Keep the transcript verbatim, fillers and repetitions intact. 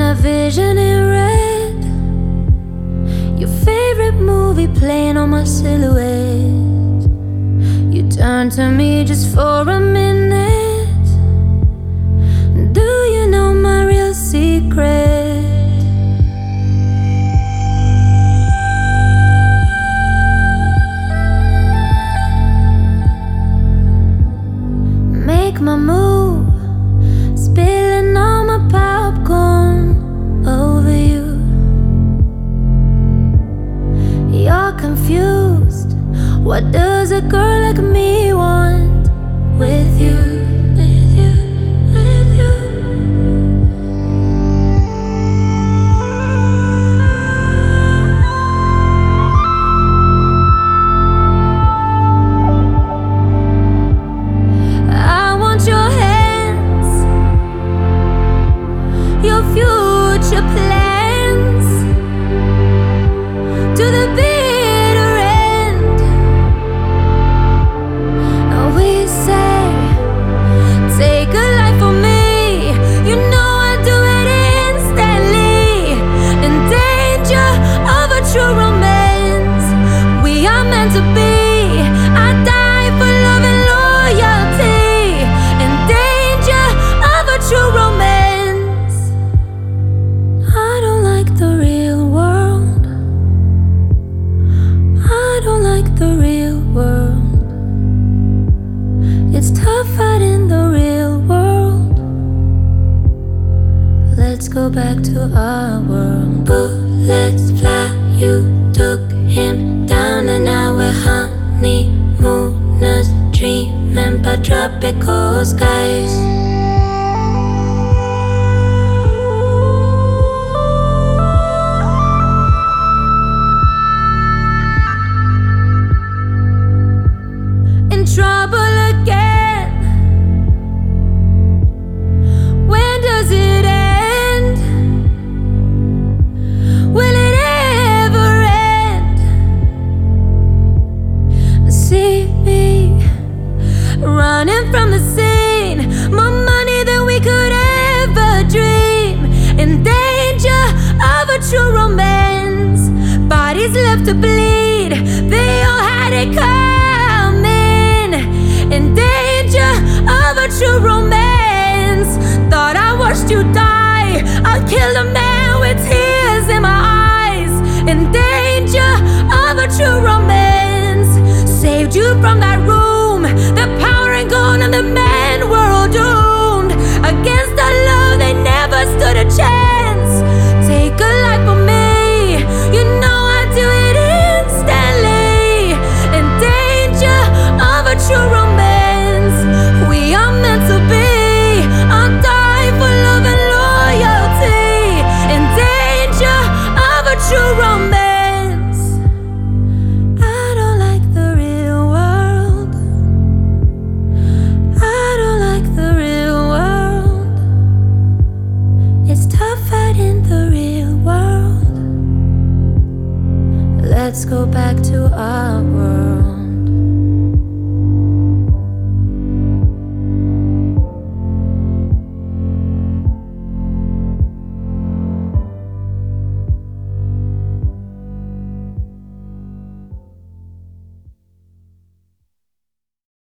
my vision in red, your favorite movie playing on my silhouette. You turn to me just for a minute. Do you know my real secret? Make my move, spilling all my popcorn over you. You're confused. What does a girl like me want with you? With you, with you. I want your hands, your future plans, to the bitter end. We say, take a life for me. You know I do it instantly. In danger of a true romance, we are meant to be. I die for love and loyalty. In danger of a true romance. I don't like the real world. I don't like the real world. It's tough out in the real world. Let's go back to our world. Bullets fly, you took him down, and now we're honeymooners, dreaming about tropical skies. In trouble again. When does it end? Will it ever end? See me running from the scene, more money than we could ever dream. In danger of a true romance, bodies left to bleed. They all had it coming. In danger of a true romance, thought I watched you die. I killed a man with tears in my eyes. In danger of a true romance, saved you from that room. The power ain't gone and the men were all doomed. Against the love they never stood a chance. Take a life for me. You know I do it instantly. In danger of a true romance, we are meant to be. I'll die for love and loyalty. In danger of a true romance. I don't like the real world. I don't like the real world. It's tough out in the real world. Let's go back to our world.